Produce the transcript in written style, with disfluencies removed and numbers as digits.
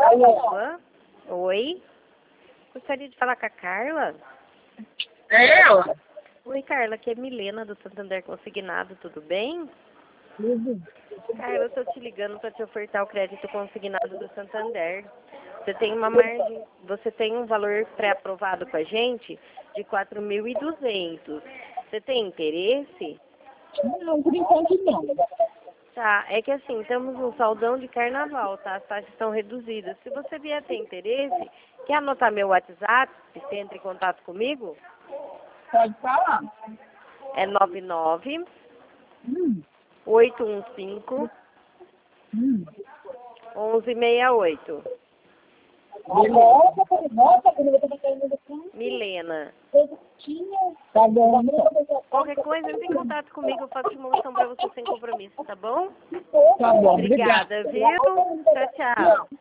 Alô? Oi? Gostaria de falar com a Carla? É ela? Oi, Carla, aqui é Milena do Santander Consignado, tudo bem? Tudo. Carla, eu estou te ligando para te ofertar o crédito consignado do Santander. Você tem uma margem, você tem um valor pré-aprovado com a gente de 4.200. Você tem interesse? Não, por enquanto não. Tá, é que assim, temos um saldão de carnaval, tá? As taxas estão reduzidas. Se você vier ter interesse, quer anotar meu WhatsApp, você entra em contato comigo? Pode falar. É 99 Hum, 815 hum. 1168. Nossa, quando você tá indo assim, Milena. tá bom. Qualquer coisa, entre em contato comigo, eu faço demonstração para você sem compromisso, tá bom? Tá bom, Obrigada, viu? Tchau, tchau.